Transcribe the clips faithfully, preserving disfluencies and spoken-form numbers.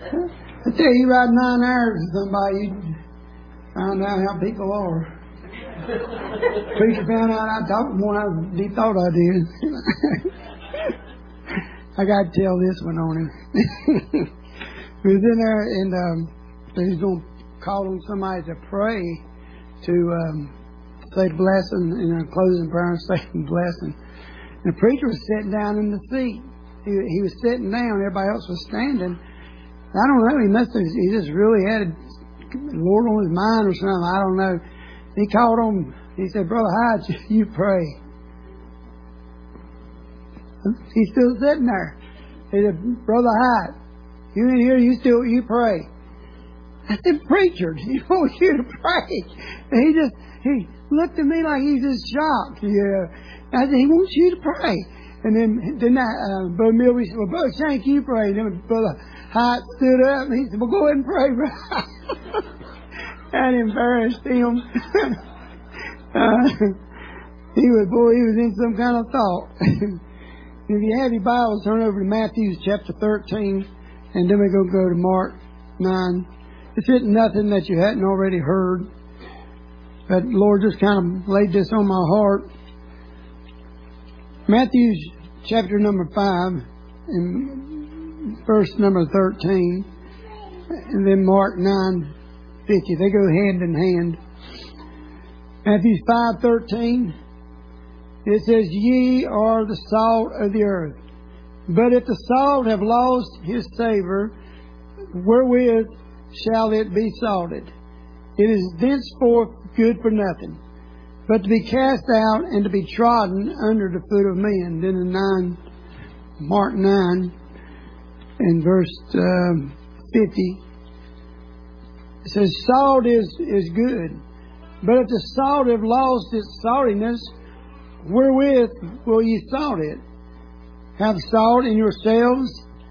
I tell you, ride nine hours with somebody, you find out how people are. Preacher found out I talked more than he thought I did. I got to tell this one on him. He was in there, and um, he was going to call on somebody to pray, to um, say the blessing, in a closing prayer and say the blessing. And the preacher was sitting down in the seat. He, he was sitting down. Everybody else was standing. I don't know. He must have. He just really had the Lord on his mind or something. I don't know. He called on. He said, "Brother Hyde, you pray." He's still sitting there. He said, "Brother Hyde, you in here? You still you pray?" I said, "Preacher, he wants you to pray." And he just he looked at me like he's just shocked. Yeah. I said, "He wants you to pray." And then then that, uh, Brother Milby said, "Well, Brother Shank, you pray." And then Brother Hyde stood up and he said, "Well, go ahead and pray, brother." That embarrassed him. uh, he was boy, he was in some kind of thought. If you have your Bibles, turn over to Matthew chapter thirteen, and then we're going to go to Mark nine. It's isn't nothing that you hadn't already heard, but the Lord just kind of laid this on my heart. Matthew chapter number five, and verse number thirteen, and then Mark nine fifty. They go hand in hand. Matthew five thirteen. It says, "Ye are the salt of the earth. But if the salt have lost his savour, wherewith shall it be salted? It is thenceforth good for nothing, but to be cast out and to be trodden under the foot of men." Then in nine, Mark nine, and verse um, fifty, it says, "Salt is, is good, but if the salt have lost its saltiness, wherewith will ye salt it? Have salt in yourselves,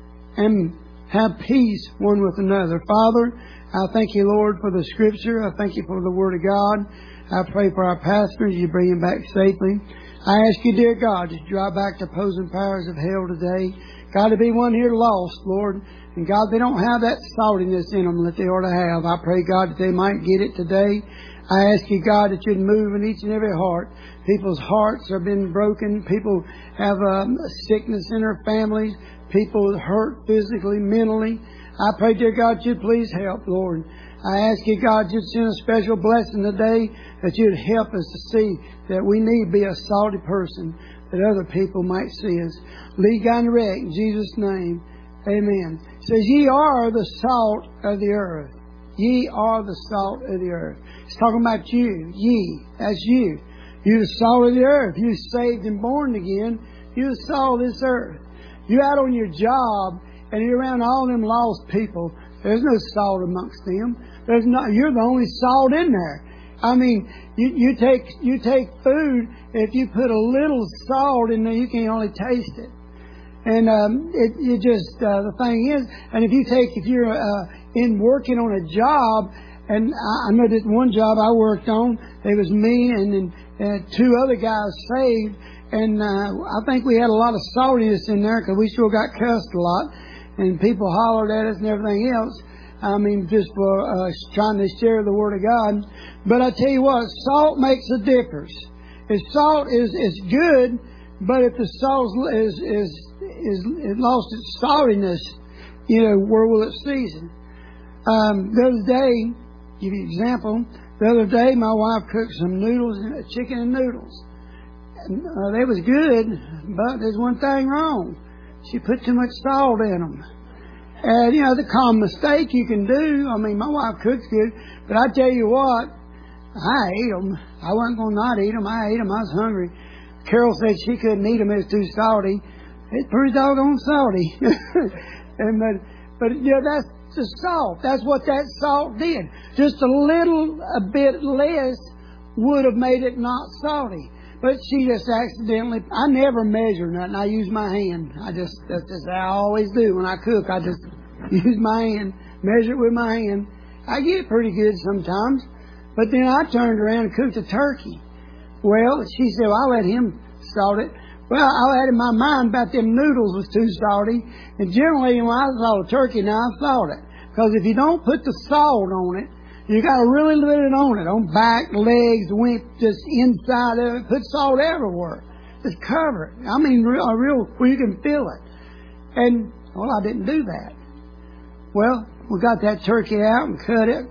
and have peace one with another." Father, I thank you, Lord, for the Scripture. I thank you for the Word of God. I pray for our pastors, you bring him back safely. I ask you, dear God, to drive back the opposing powers of hell today. God, to be one here lost, Lord. And God, they don't have that saltiness in them that they ought to have. I pray, God, that they might get it today. I ask you, God, that you'd move in each and every heart. People's hearts have been broken. People have um, sickness in their families. People hurt physically, mentally. I pray, dear God, you'd please help, Lord. I ask you, God, you'd send a special blessing today, that you'd help us to see that we need to be a salty person, that other people might see us. Lead, God, and direct in Jesus' name. Amen. It says, "Ye are the salt of the earth." Ye are the salt of the earth. It's talking about you. Ye. That's you. You're the salt of the earth. You're saved and born again. You're the salt of this earth. You're out on your job and you're around all them lost people. There's no salt amongst them. There's not. You're the only salt in there. I mean, you, you take you take food. If you put a little salt in there, you can only taste it. And um, it, it just uh, the thing is, and if you take if you're uh, in working on a job, and I, I know that one job I worked on, there was me and then uh, two other guys saved, and uh, I think we had a lot of saltiness in there because we still got cussed a lot, and people hollered at us and everything else. I mean, just for uh, trying to share the Word of God. But I tell you what, salt makes a difference. If salt is is good, but if the salt is is is it lost its saltiness, you know, where will it season? Um, the other day, give you an example. The other day, my wife cooked some noodles, chicken and noodles. And, uh, they was good, but there's one thing wrong. She put too much salt in them. And, you know, the common mistake you can do, I mean, my wife cooks good, but I tell you what, I ate them. I wasn't going to not eat them. I ate them. I was hungry. Carol said she couldn't eat them. It was too salty. It's pretty doggone salty. and But, but you know, that's the salt. That's what that salt did. Just a little, a bit less would have made it not salty. But she just accidentally, I never measure nothing. I use my hand. I just, that's just how I always do when I cook. I just use my hand, measure it with my hand. I get it pretty good sometimes. But then I turned around and cooked a turkey. Well, she said, well, I'll let him salt it. Well, I had in my mind about them noodles was too salty. And generally, when I saw a turkey now, I thought it. Because if you don't put the salt on it, you got to really put it on it. On back, legs, wing, just inside of it. Put salt everywhere. Just cover it. I mean, real, real where you can feel it. And, well, I didn't do that. Well, we got that turkey out and cut it.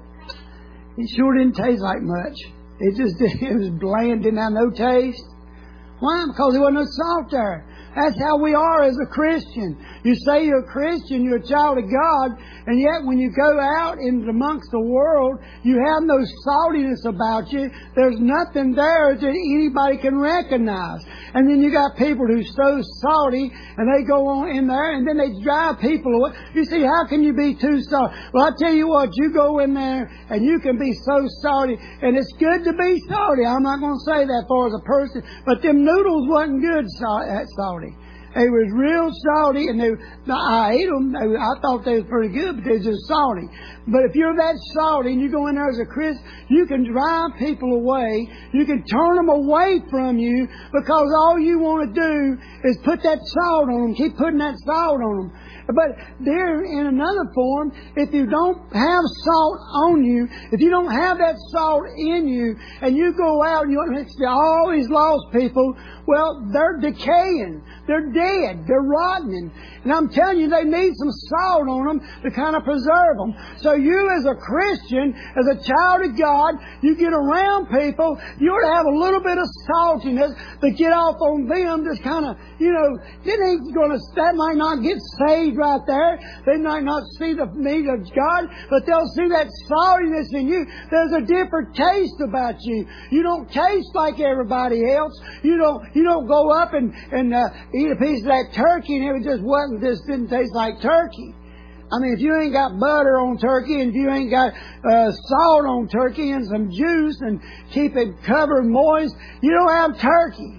It sure didn't taste like much. It just it was bland, didn't have no taste. Why? Because there wasn't no salt there. That's how we are as a Christian. You say you're a Christian, you're a child of God, and yet when you go out in amongst the world, you have no saltiness about you. There's nothing there that anybody can recognize. And then you got people who's so salty, and they go on in there, and then they drive people away. You see, how can you be too salty? Well, I tell you what, you go in there, and you can be so salty, and it's good to be salty. I'm not going to say that for as a person, but them noodles wasn't good salty. They was real salty, and they, I ate them. They, I thought they was pretty good, but they was just salty. But if you're that salty and you go in there as a Christian, you can drive people away. You can turn them away from you because all you want to do is put that salt on them. Keep putting that salt on them. But there, in another form, if you don't have salt on you, if you don't have that salt in you, and you go out and you see all these lost people, well, they're decaying. They're dead. They're rotting. And I'm telling you, they need some salt on them to kind of preserve them. So you as a Christian, as a child of God, you get around people, you ought to have a little bit of saltiness to get off on them, just kind of, you know, it ain't going to, that might not get saved right there. They might not see the need of God, but they'll see that saltiness in you. There's a different taste about you. You don't taste like everybody else. You don't, you don't go up and, and uh, eat a piece of that turkey and it just wasn't, just didn't taste like turkey. I mean, if you ain't got butter on turkey and if you ain't got uh, salt on turkey and some juice and keep it covered moist, you don't have turkey.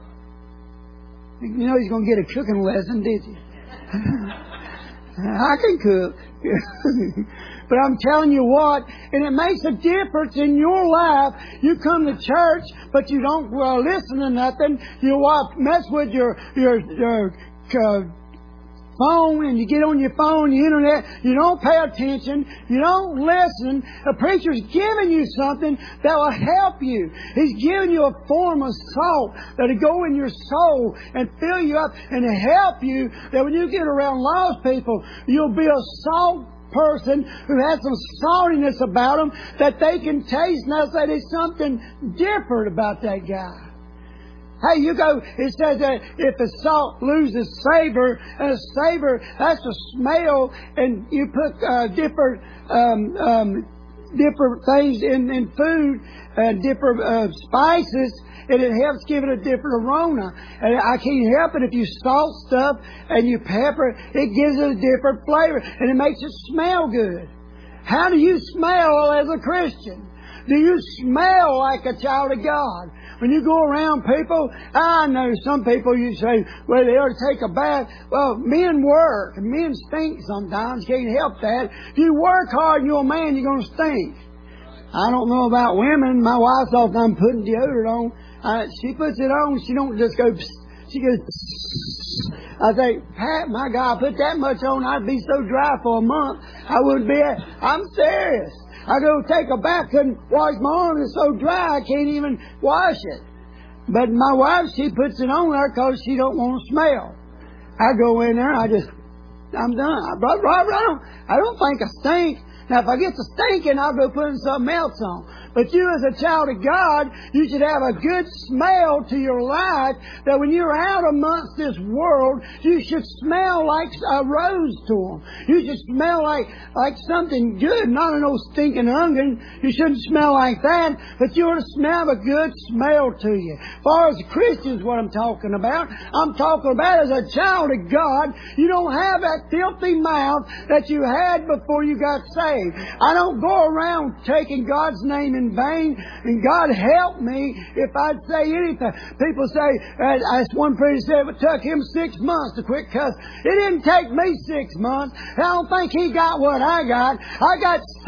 You know he's going to get a cooking lesson, did you? I can cook. But I'm telling you what, and it makes a difference in your life. You come to church, but you don't well, listen to nothing. You watch, mess with your your, your uh, phone, and you get on your phone, the internet. You don't pay attention. You don't listen. The preacher's giving you something that will help you. He's giving you a form of salt that will go in your soul and fill you up and help you. That when you get around lost people, you'll be a salt person who has some saltiness about them that they can taste. Now say there's something different about that guy. Hey, you go, it says that if the salt loses savor, and a savor, that's a smell, and you put uh, different um, um, different things in, in food, uh, different uh, spices, and it helps give it a different aroma. And I can't help it. If you salt stuff and you pepper, it gives it a different flavor, and it makes it smell good. How do you smell as a Christian? Do you smell like a child of God? When you go around people, I know some people you say, well, they ought to take a bath. Well, men work, and men stink sometimes. Can't help that. If you work hard and you're a man, you're going to stink. I don't know about women. My wife thought I'm putting deodorant on. Uh, she puts it on. She don't just go, psst. She goes, psst. I think, Pat, my God, I put that much on, I'd be so dry for a month. I wouldn't be, I'm serious. I go take a bath, couldn't wash my arm, it's so dry I can't even wash it. But my wife, she puts it on there because she don't want to smell. I go in there, I just, I'm done. I, I, I, don't, I don't think I stink. Now, if I get to stinking, I'll go putting something else on. But you as a child of God, you should have a good smell to your life that when you're out amongst this world, you should smell like a rose to them. You should smell like, like something good, not an old stinking onion. You shouldn't smell like that, but you ought to smell a good smell to you. As far as Christians, what I'm talking about, I'm talking about as a child of God, you don't have that filthy mouth that you had before you got saved. I don't go around taking God's name in vain, and God help me if I'd say anything. People say, as one preacher said, it took him six months to quit cussing. It didn't take me six months. I don't think he got what I got. I got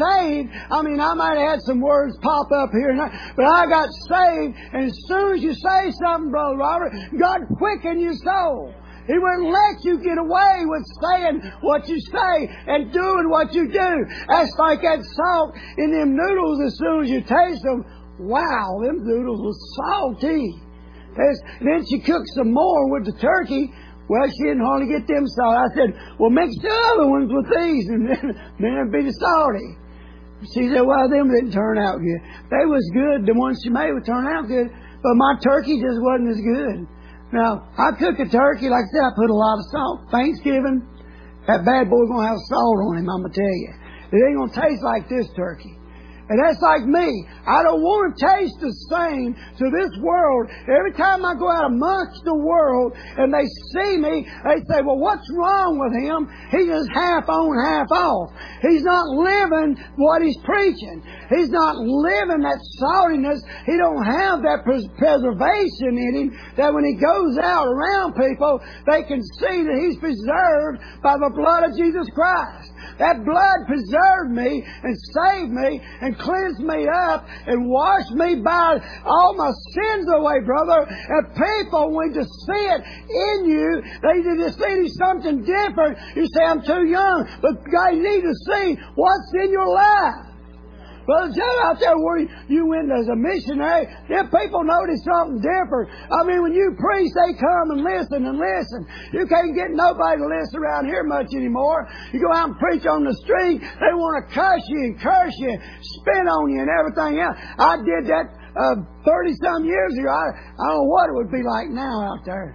saved, I mean, I might have had some words pop up here and there, but I got saved, and as soon as you say something, Brother Robert, God quickened your soul. He wouldn't let you get away with saying what you say and doing what you do. That's like that salt in them noodles. As soon as you taste them, wow, them noodles were salty. There's, then she cooked some more with the turkey. Well, she didn't hardly get them salty. I said, well, mix the other ones with these, and then, then it'd be the salty. She said, well, them didn't turn out good. They was good. The ones she made would turn out good, but my turkey just wasn't as good. Now, I cook a turkey, like I said, I put a lot of salt. Thanksgiving, that bad boy's going to have salt on him, I'm going to tell you. It ain't going to taste like this turkey. And that's like me. I don't want to taste the same to this world. Every time I go out amongst the world and they see me, they say, well, what's wrong with him? He's just half on, half off. He's not living what he's preaching. He's not living that saltiness. He don't have that pres- preservation in him that when he goes out around people, they can see that he's preserved by the blood of Jesus Christ. That blood preserved me and saved me and cleansed me up and washed me by all my sins away, brother. And people, when to see it in you, they just see something different. You say, I'm too young. But God, you need to see what's in your life. Brother Joe, out there where you went as a missionary, them people notice something different. I mean, when you preach, they come and listen and listen. You can't get nobody to listen around here much anymore. You go out and preach on the street, they want to cuss you and curse you, spit on you and everything else. I did that uh, thirty-some years ago. I, I don't know what it would be like now out there.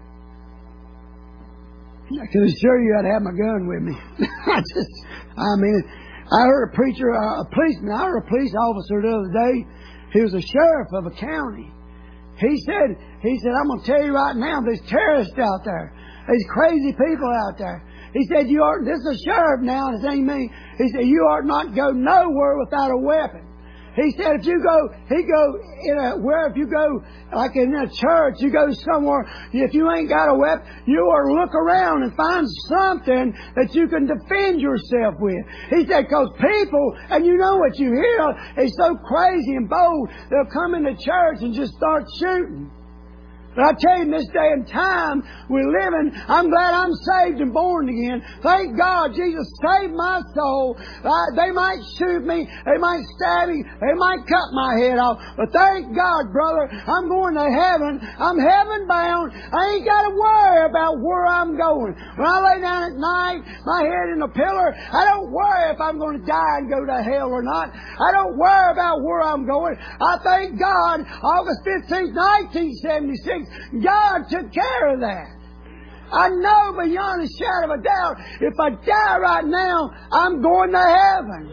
I can assure you I'd have my gun with me. I just, I mean... I heard a preacher, uh, a policeman, I heard a police officer the other day. He was a sheriff of a county. He said, he said, I'm going to tell you right now, there's terrorists out there. There's crazy people out there. He said, you are, this is a sheriff now, and his name me. He said, you ought not go nowhere without a weapon. He said, if you go, he go in a, where if you go, like in a church, you go somewhere, if you ain't got a weapon, you ought to look around and find something that you can defend yourself with. He said, because people, and you know what you hear, they're so crazy and bold, they'll come into church and just start shooting. But I tell you, in this day and time we're living, I'm glad I'm saved and born again. Thank God Jesus saved my soul. Uh, they might shoot me. They might stab me. They might cut my head off. But thank God, brother, I'm going to heaven. I'm heaven bound. I ain't got to worry about where I'm going. When I lay down at night, my head in a pillar, I don't worry if I'm going to die and go to hell or not. I don't worry about where I'm going. I thank God, August fifteenth, nineteen seventy-six, God took care of that. I know beyond a shadow of a doubt, if I die right now, I'm going to heaven.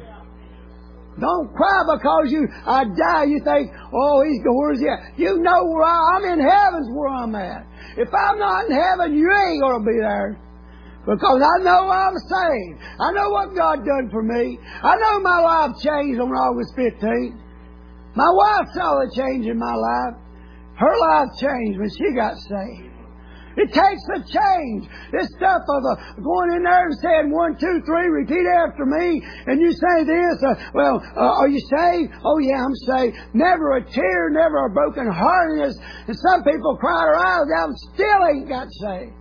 Don't cry because you I die. You think, oh, he's where's he at? You know where I, I'm in heaven's where I'm at. If I'm not in heaven, you ain't going to be there. Because I know I'm saved. I know what God done for me. I know my life changed on August fifteenth. My wife saw the change in my life. Her life changed when she got saved. It takes a change. This stuff of uh, going in there and saying one, two, three, repeat after me, and you say this, uh, well, uh, are you saved? Oh yeah, I'm saved. Never a tear, never a broken heartedness. And some people cry their eyes out and still ain't got saved.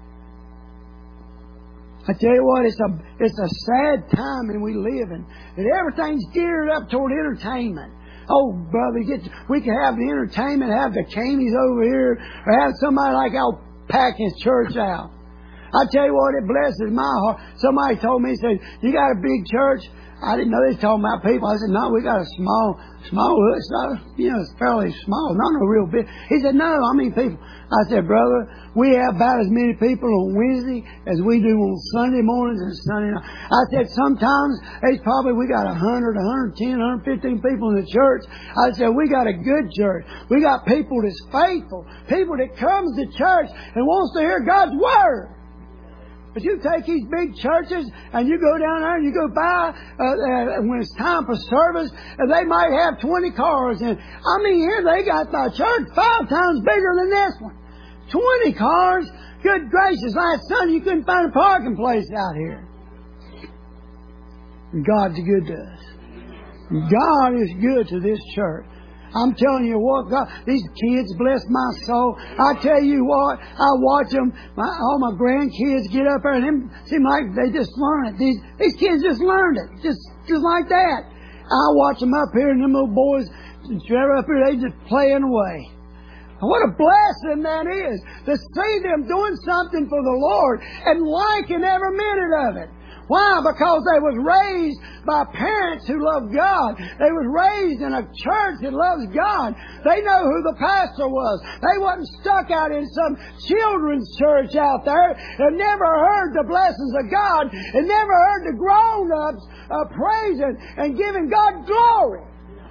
I tell you what, it's a it's a sad time and we live in. That everything's geared up toward entertainment. Oh, brother, get we can have the entertainment, have the Caneys over here, or have somebody like Al pack his church out. I tell you what, it blesses my heart. Somebody told me, he said, you got a big church? I didn't know they was talking about people. I said, no, we got a small, small, it's not, you know, it's fairly small, not no real big. He said, no, I mean people. I said, brother, we have about as many people on Wednesday as we do on Sunday mornings and Sunday night. I said, sometimes there's probably, we got a hundred, a hundred ten, a hundred fifteen people in the church. I said, we got a good church. We got people that's faithful, people that comes to church and wants to hear God's Word. But you take these big churches and you go down there and you go by uh, uh, when it's time for service, and they might have twenty cars in. I mean, here they got the church five times bigger than this one. twenty cars? Good gracious, last Sunday you couldn't find a parking place out here. And God's good to us. God is good to this church. I'm telling you what, God, these kids bless my soul. I tell you what, I watch them, my, all my grandkids get up there and them seem like they just learn it. These, these kids just learned it, just, just like that. I watch them up here and them little boys, they're up here, they just playing away. What a blessing that is, to see them doing something for the Lord and liking every minute of it. Why? Because they was raised by parents who love God. They was raised in a church that loves God. They know who the pastor was. They wasn't stuck out in some children's church out there and never heard the blessings of God and never heard the grown-ups uh, praising and giving God glory.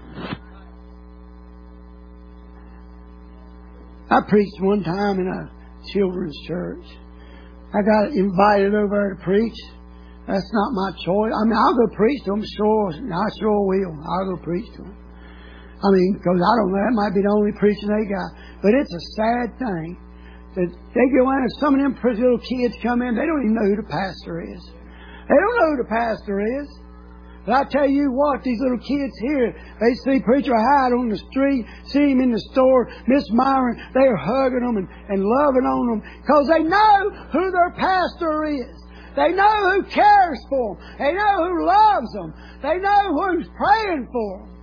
I preached one time in a children's church. I got invited over there to preach. That's not my choice. I mean, I'll go preach to them, sure. I sure will. I'll go preach to them. I mean, because I don't know, that might be the only preaching they got. But it's a sad thing that they go in and some of them little kids come in, they don't even know who the pastor is. They don't know who the pastor is. But I tell you what, these little kids here, they see Preacher Hyde on the street, see him in the store, Miss Myron, they're hugging them and, and loving on them because they know who their pastor is. They know who cares for them. They know who loves them. They know who's praying for them.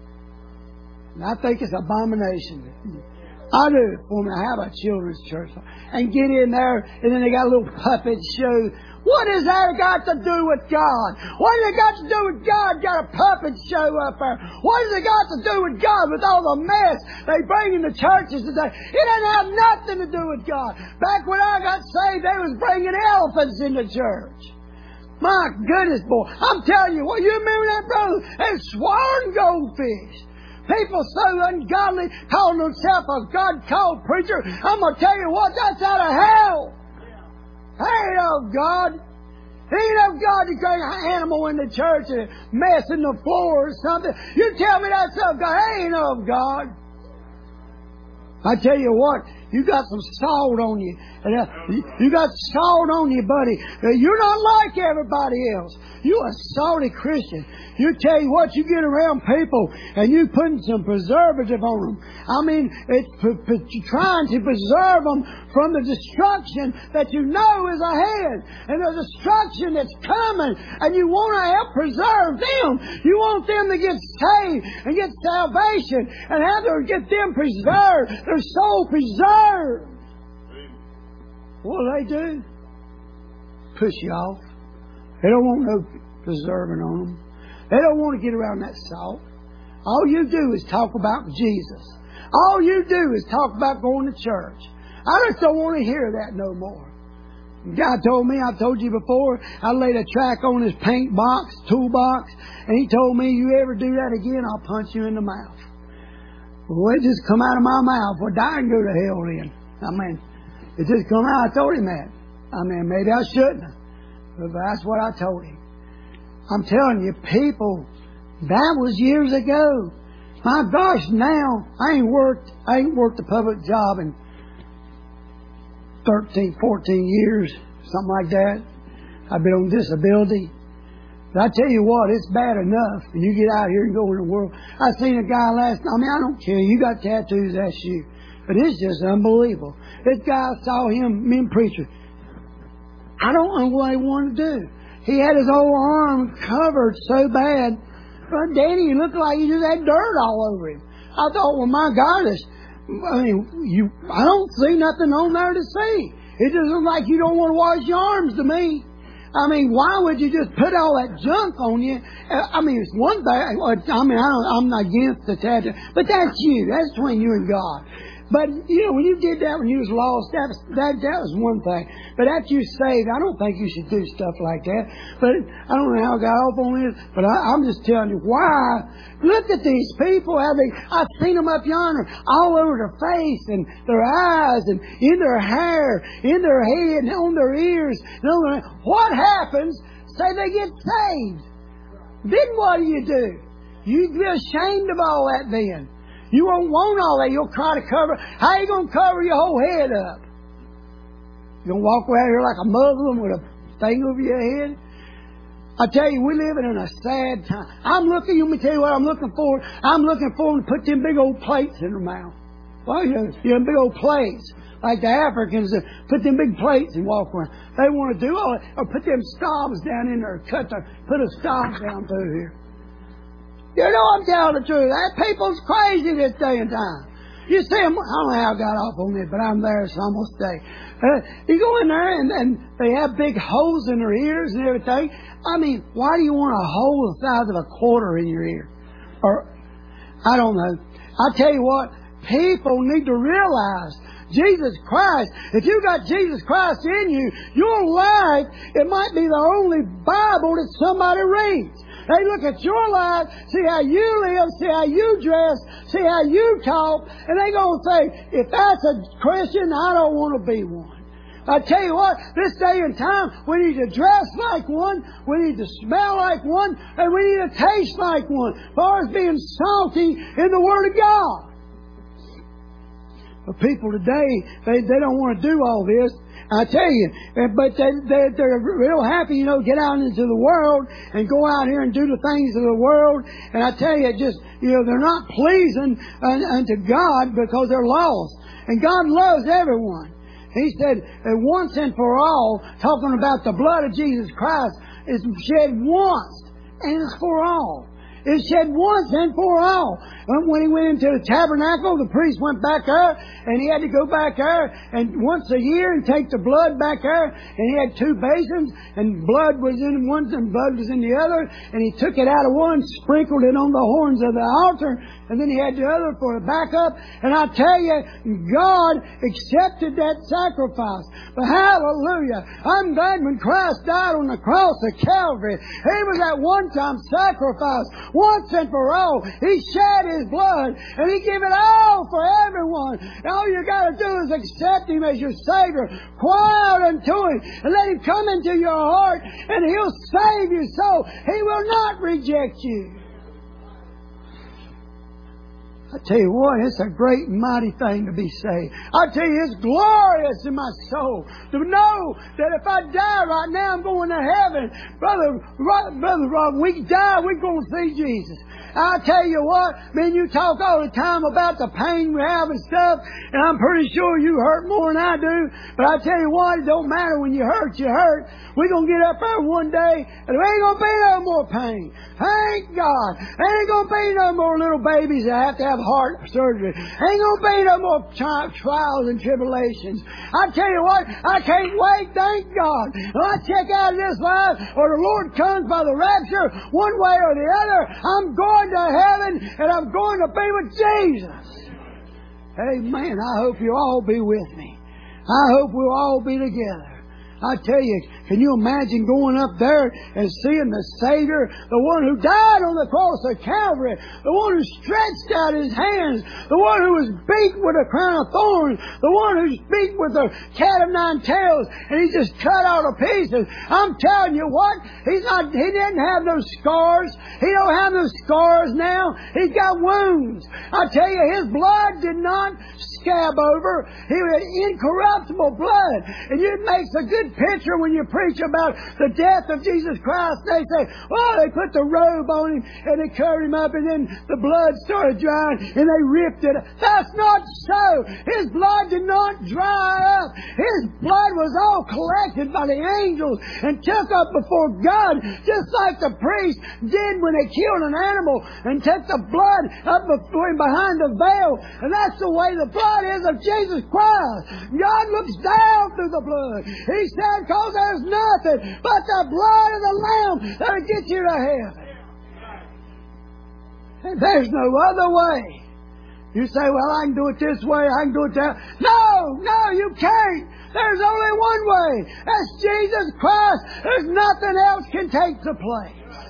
And I think it's abomination. I do it for me to have a children's church and get in there and then they got a little puppet show. What has that got to do with God? What has it got to do with God? Got a puppet show up there. What has it got to do with God with all the mess they bring in the churches today? It doesn't have nothing to do with God. Back when I got saved, they was bringing elephants in the church. My goodness, boy. I'm telling you, well, you remember that, brother? They swallowed goldfish. People so ungodly calling themselves a God-called preacher. I'm going to tell you what, that's out of hell. Ain't of God. Ain't of God to bring an animal in the church and mess in the floor or something. You tell me that's of God. Ain't of God. I tell you what, you got some salt on you. And, uh, you got salt on you, buddy. You're not like everybody else. You're a salty Christian. You tell you what, you get around people and you putting some preservative on them. I mean, it's p- p- trying to preserve them from the destruction that you know is ahead. And the destruction that's coming. And you want to help preserve them. You want them to get saved and get salvation and have to get them preserved. Their soul preserved. What do they do? Push you off. They don't want no preserving on them. They don't want to get around that salt. All you do is talk about Jesus. All you do is talk about going to church. I just don't want to hear that no more. God told me, I told you before, I laid a track on his paint box, toolbox, and he told me, you ever do that again, I'll punch you in the mouth. Well, it just come out of my mouth. Well, die and go to hell then. I mean, it just come out. I told him that. I mean, maybe I shouldn't have. But that's what I told him. I'm telling you, people, that was years ago. My gosh, now, I ain't worked, I ain't worked a public job in thirteen, fourteen years, something like that. I've been on disability. But I tell you what, it's bad enough when you get out here and go in the world. I seen a guy last night, I mean, I don't care, you got tattoos, that's you. But it's just unbelievable. This guy, I saw him, me and preacher. I don't know what he wanted to do. He had his whole arm covered so bad. But Danny, he looked like he just had dirt all over him. I thought, well, my God, this, I mean, you, I don't see nothing on there to see. It just looks like you don't want to wash your arms to me. I mean, why would you just put all that junk on you? I mean, it's one thing. I mean, I don't, I'm not against the tattoo, but that's you. That's between you and God. But, you know, when you did that when you was lost, that was, that, that was one thing. But after you saved, I don't think you should do stuff like that. But I don't know how I got off on this, but I, I'm just telling you why. Look at these people, how they, I've seen them up yonder, all over their face and their eyes and in their hair, in their head and on their ears. And on their, what happens? Say they get saved. Then what do you do? You'd be ashamed of all that then. You won't want all that. You'll try to cover. How are you going to cover your whole head up? You going to walk around here like a Muslim with a thing over your head? I tell you, we're living in a sad time. I'm looking, let me tell you what I'm looking for. I'm looking for them to put them big old plates in their mouth. Well, you know, you know, big old plates. Like the Africans that put them big plates and walk around. They want to do all that. Or put them stobs down in there. Cut the, put a stop down through here. You know I'm telling the truth. That people's crazy this day and time. You see them, I don't know how I got off on it, but I'm there, it's almost day. Uh, you go in there and, and they have big holes in their ears and everything. I mean, why do you want a hole the size of a quarter in your ear? Or, I don't know. I tell you what, people need to realize Jesus Christ, if you got Jesus Christ in you, your life, it might be the only Bible that somebody reads. They look at your life, see how you live, see how you dress, see how you talk, and they going to say, if that's a Christian, I don't want to be one. I tell you what, this day and time, we need to dress like one, we need to smell like one, and we need to taste like one, as far as being salty in the Word of God. But people today, they, they don't want to do all this. I tell you, but they, they, they're real happy, you know, get out into the world and go out here and do the things of the world. And I tell you, just, you know, they're not pleasing unto God because they're lost. And God loves everyone. He said, once and for all, talking about the blood of Jesus Christ, is shed once and it's for all. It's shed once and for all. When he went into the tabernacle, the priest went back there, and he had to go back there, and once a year, and take the blood back there, and he had two basins, and blood was in one, and blood was in the other, and he took it out of one, sprinkled it on the horns of the altar, and then he had the other for a backup. And I tell you, God accepted that sacrifice. But hallelujah, I'm glad when Christ died on the cross of Calvary, He was that one-time sacrifice, once and for all. He shed His blood, and He gave it all for everyone. And all you got to do is accept Him as your Savior. Cry out unto Him, and let Him come into your heart, and He'll save your soul. He will not reject you. I tell you what, it's a great and mighty thing to be saved. I tell you, it's glorious in my soul to know that if I die right now, I'm going to heaven. Brother, Brother Rob, we die, we're going to see Jesus. I tell you what, man, you talk all the time about the pain we have and stuff, and I'm pretty sure you hurt more than I do. But I tell you what, it don't matter when you hurt, you hurt. We're going to get up there one day, and there ain't going to be no more pain. Thank God. There ain't going to be no more little babies that have to have heart surgery. Ain't going to be no more tri- trials and tribulations. I tell you what, I can't wait, thank God. When I check out of this life, or the Lord comes by the rapture, one way or the other, I'm going to heaven, and I'm going to be with Jesus. Amen. I hope you'll all be with me. I hope we'll all be together. I tell you, can you imagine going up there and seeing the Savior, the one who died on the cross of Calvary, the one who stretched out His hands, the one who was beat with a crown of thorns, the one who's beat with a cat of nine tails, and He just cut all to pieces. I'm telling you what, He's not, He didn't have those scars. He don't have those scars now. He's got wounds. I tell you, His blood did not scab over. He had incorruptible blood. And it makes a good picture when you preach about the death of Jesus Christ. They say, oh, they put the robe on Him and they covered Him up, and then the blood started drying and they ripped it. That's not so. His blood did not dry up. His blood was all collected by the angels and took up before God, just like the priest did when they killed an animal and took the blood up before Him behind the veil. And that's the way the blood is of Jesus Christ. God looks down through the blood. He said, because there's nothing but the blood of the Lamb that'll get you to heaven. And there's no other way. You say, well, I can do it this way, I can do it that. No, no, you can't. There's only one way. That's Jesus Christ. There's nothing else can take the place.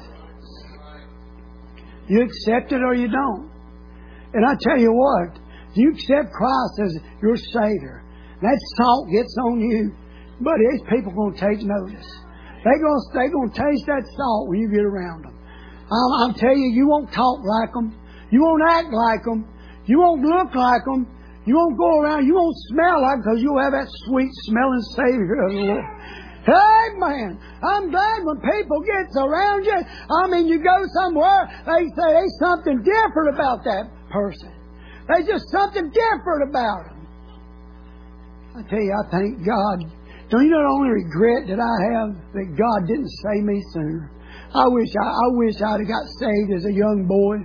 You accept it or you don't. And I tell you what, you accept Christ as your Savior, that salt gets on you. But these people going to take notice. They're going to, they're going to taste that salt when you get around them. I'm, I'm telling you, you won't talk like them. You won't act like them. You won't look like them. You won't go around. You won't smell like them because you'll have that sweet smelling Savior of the Lord. Amen. I'm glad when people get around you. I mean, you go somewhere, they say there's something different about that person. There's just something different about them. I tell you, I thank God. Don't you know the only regret that I have? That God didn't save me sooner. I wish I, I wish I'd have got saved as a young boy.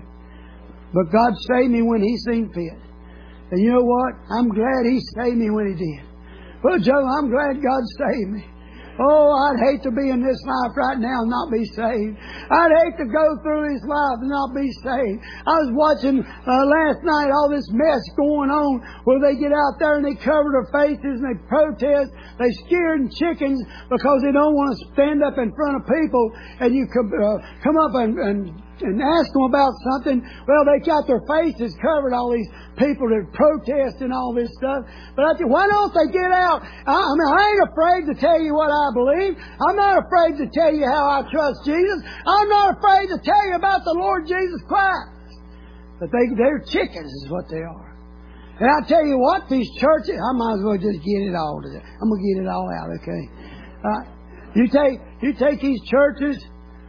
But God saved me when He seen fit. And you know what? I'm glad He saved me when He did. Well, Joe, I'm glad God saved me. Oh, I'd hate to be in this life right now and not be saved. I'd hate to go through this life and not be saved. I was watching uh, last night all this mess going on where they get out there and they cover their faces and they protest. They scared chickens because they don't want to stand up in front of people and you come, uh, come up and, and and ask them about something. Well, they got their faces covered, all these people that protest and all this stuff. But I said, why don't they get out? I, I mean, I ain't afraid to tell you what I believe. I'm not afraid to tell you how I trust Jesus. I'm not afraid to tell you about the Lord Jesus Christ. But they, they're chickens is what they are. And I tell you what, these churches, I might as well just get it all today. I'm going to get it all out, okay? Uh, you take, you take these churches.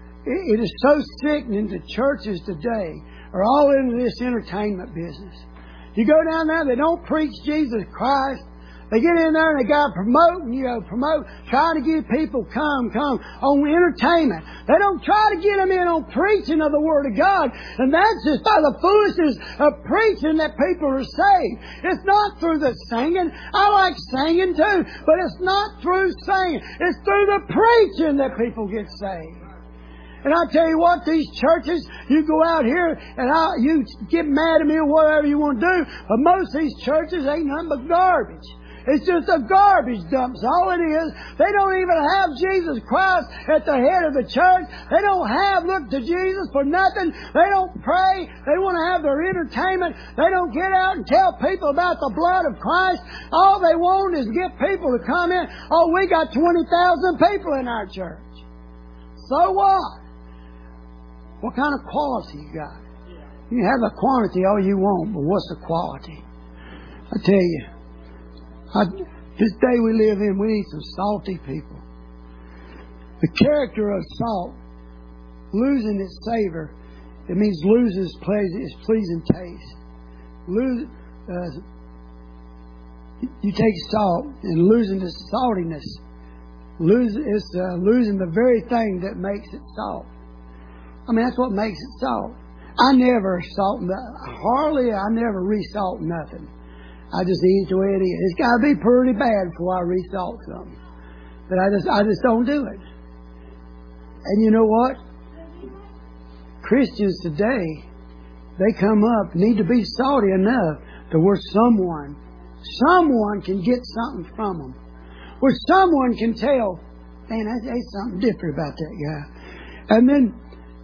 It is so sickening that churches today are all into this entertainment business. You go down there, they don't preach Jesus Christ. They get in there and they got promoting, you know, promote, trying to get people come, come on entertainment. They don't try to get them in on preaching of the Word of God. And that's just by the foolishness of preaching that people are saved. It's not through the singing. I like singing too, but it's not through singing. It's through the preaching that people get saved. And I tell you what, these churches, you go out here and I, you get mad at me or whatever you want to do, but most of these churches ain't nothing but garbage. It's just a garbage dump. That's all it is. They don't even have Jesus Christ at the head of the church. They don't have look to Jesus for nothing. They don't pray. They want to have their entertainment. They don't get out and tell people about the blood of Christ. All they want is get people to come in. Oh, we got twenty thousand people in our church. So what? What kind of quality you got? You can have the quantity all you want, but what's the quality? I tell you, I, this day we live in, we need some salty people. The character of salt, losing its savor, it means loses its, pleasing, its pleasing taste. Lose, uh, you take salt and losing its saltiness, lose, it's uh, losing the very thing that makes it salt. I mean, that's what makes it salt. I never salt, hardly, I never resalt nothing. I just eat it the way it is. It's got to be pretty bad before I resalt something. But I just, I just don't do it. And you know what? Christians today, they come up, need to be salty enough to where someone, someone can get something from them. Where someone can tell, man, there's something different about that guy. And then,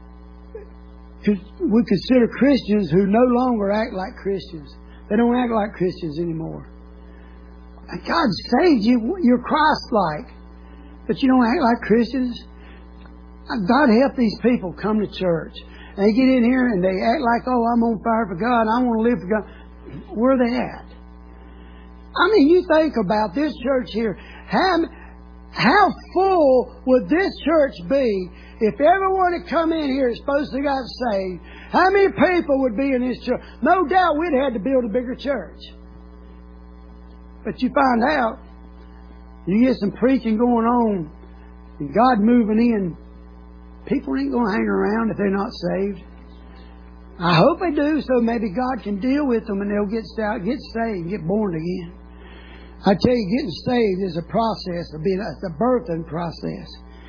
we consider Christians who no longer act like Christians. They don't act like Christians anymore. God saved you. You're Christ-like. But you don't act like Christians. God help these people come to church. And they get in here and they act like, oh, I'm on fire for God. And I want to live for God. Where are they at? I mean, you think about this church here. How, how full would this church be if everyone that come in here is supposed to got saved? How many people would be in this church? No doubt we'd have to build a bigger church. But you find out, you get some preaching going on, and God moving in, people ain't going to hang around if they're not saved. I hope they do, so maybe God can deal with them and they'll get out, get saved, get born again. I tell you, getting saved is a process, of being it's a birthing process.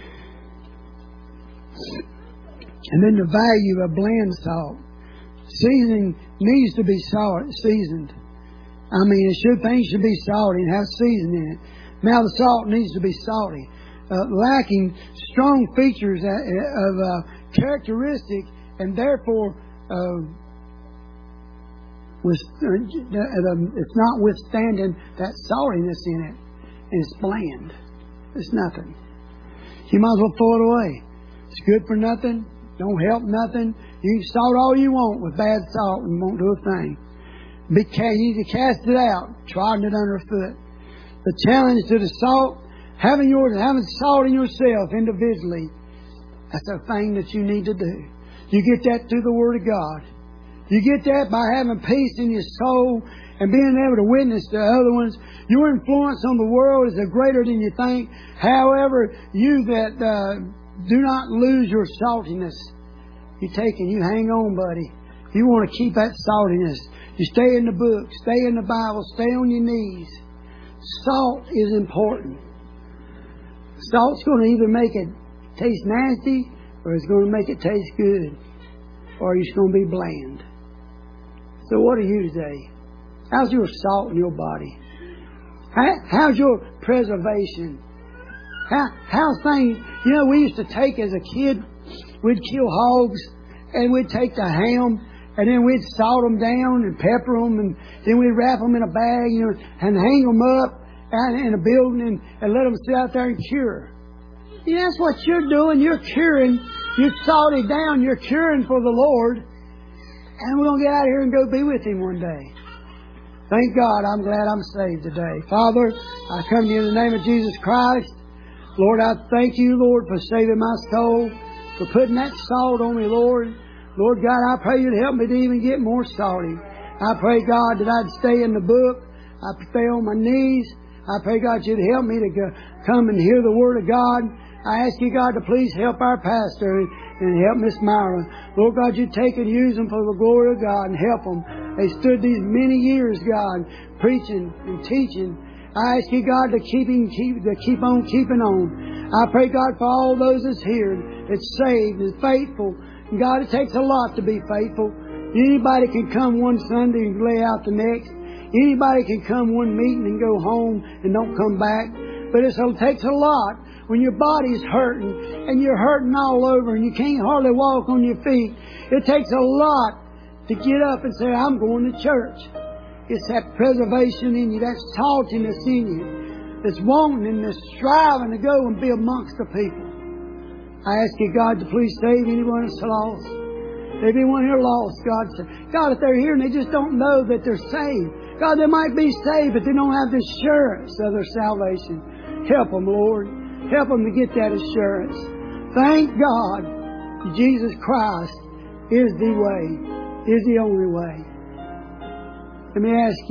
And then the value of bland salt. Seasoning needs to be salt, seasoned. I mean, it should, things should be salty and have seasoning in it. Now the salt needs to be salty. Uh, lacking strong features of uh, characteristic and therefore uh, with, uh, it's not withstanding that saltiness in it. And it's bland. It's nothing. You might as well throw it away. It's good for nothing. Don't help nothing. You can salt all you want with bad salt and won't do a thing. Be, you need to cast it out, trodden it underfoot. The challenge to the salt, Having your, having salt in yourself individually, that's a thing that you need to do. You get that through the Word of God. You get that by having peace in your soul and being able to witness to other ones. Your influence on the world is greater than you think. However, you that uh, do not lose your saltiness, you take and you hang on, buddy. You want to keep that saltiness. You stay in the book, stay in the Bible, stay on your knees. Salt is important. Salt's going to either make it taste nasty or it's going to make it taste good, or it's going to be bland. So what are you today? How's your salt in your body? How, how's your preservation? How, how's things, you know, we used to take as a kid, we'd kill hogs and we'd take the ham and then we'd salt them down and pepper them and then we'd wrap them in a bag, you know, and hang them up out in a building and, and let them sit out there and cure. Yeah, that's what you're doing. You're curing. You're salted down. You're curing for the Lord. And we're going to get out of here and go be with Him one day. Thank God I'm glad I'm saved today. Father, I come to you in the name of Jesus Christ. Lord, I thank you, Lord, for saving my soul, for putting that salt on me, Lord. Lord God, I pray you'd help me to even get more salty. I pray, God, that I'd stay in the book. I'd stay on my knees. I pray, God, you'd help me to go, come and hear the Word of God. I ask you, God, to please help our pastor and, and help Miss Myra. Lord God, you take and use them for the glory of God and help them. They stood these many years, God, preaching and teaching. I ask you, God, to keep, him, keep, to keep on keeping on. I pray, God, for all those that's here, that's saved, that's faithful. And God, it takes a lot to be faithful. Anybody can come one Sunday and lay out the next. Anybody can come one meeting and go home and don't come back. But it's, it takes a lot when your body's hurting and you're hurting all over and you can't hardly walk on your feet. It takes a lot to get up and say, I'm going to church. It's that preservation in you, that saltiness in you, that's wanting and that's striving to go and be amongst the people. I ask you, God, to please save anyone that's lost. If anyone here lost, God, God, if they're here and they just don't know that they're saved, God, they might be saved, but they don't have the assurance of their salvation. Help them, Lord. Help them to get that assurance. Thank God Jesus Christ is the way, is the only way. Let me ask you.